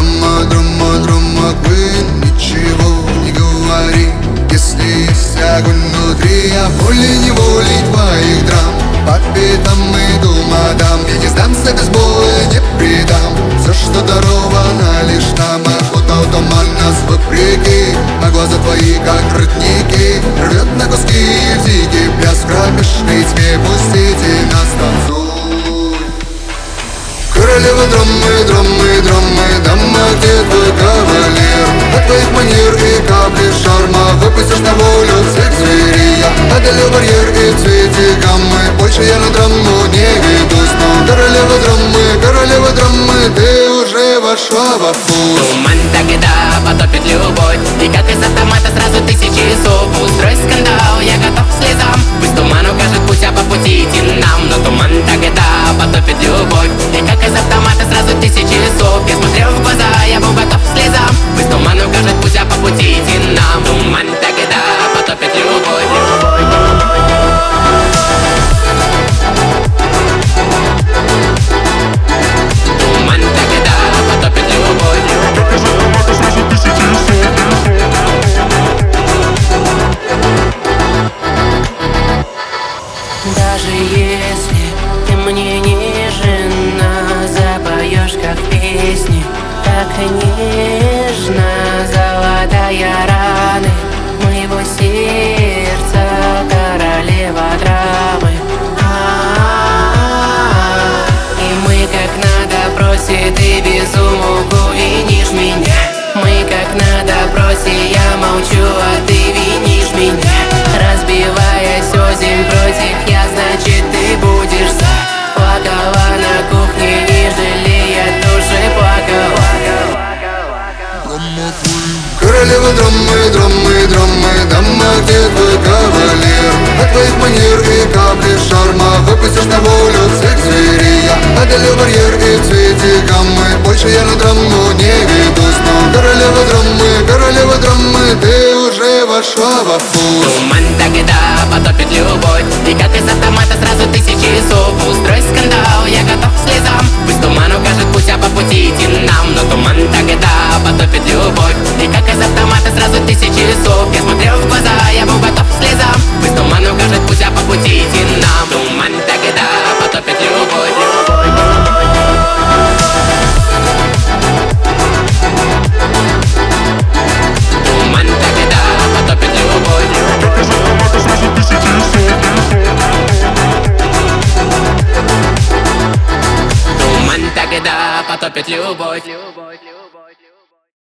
Драма, драма, драма, queen, ничего не говори. Если есть огонь внутри, я волей-неволей твоих драм. По пятам иду, мадам, я не сдамся без боя, не предам. Все, что даровано лишь нам, охота туман нас вопреки. А глаза твои, как родники, рвет на куски и в дикий пляс. В кромешной тьме пустите нас, танцуй. Королева драмы, драмы, драмы, дама, где твой кавалер? От твоих манер и капли шарма выпустишь на волю всех зверей. Я одолел барьер и в цвете гаммы, больше я на драму не ведусь. Но королева драмы, ты уже вошла во вкус. Туман тогда потопит любовь, и как из автомата сразу тысячи слов. Устрой скандал, я готов к слезам. Пусть туман укажет путь, а по пути идти нам. Но туман тогда потопит любовь, и как из автомата сразу тысячи слов. Я смотрел в глаза, я был готов к слезам. Пусть туман укажет путь, а по пути идти нам. Туман тогда потопит любовь. Даже если ты мне не жена, запоешь как в песне, так нежно. Золотая раны моего сердца, королева драмы. И мы как на допросе, ты без умолку винишь меня. Мы как на допросе, я молчу, а ты винишь меня. Разбиваясь озимь против, я, значит, ты будешь за. Плакала на кухне, не жалея души, плакала. Королева драмы, драмы, драмы, дама, где твой кавалер? От твоих манер и капли шарма выпустишь на волю всех зверей. Я одолел барьер и в цвете гаммы, больше я на драму не ведусь. Но королева драмы, ты уже вошла во вкус. Туман тогда потопит любовь, и как из автомата сразу тысячи слов. Устрой скандал, я готов к слезам. Пусть туман укажет путь, а по пути идти нам. Но туман тогда потопит любовь, и как из автомата сразу тысячи слов. Я смотрел в глаза, я был готов к слезам. Пусть туман укажет путь, а по пути идти нам. Туман тогда потопит любовь. Туман тогда потопит любовь. Туман тогда потопит любовь.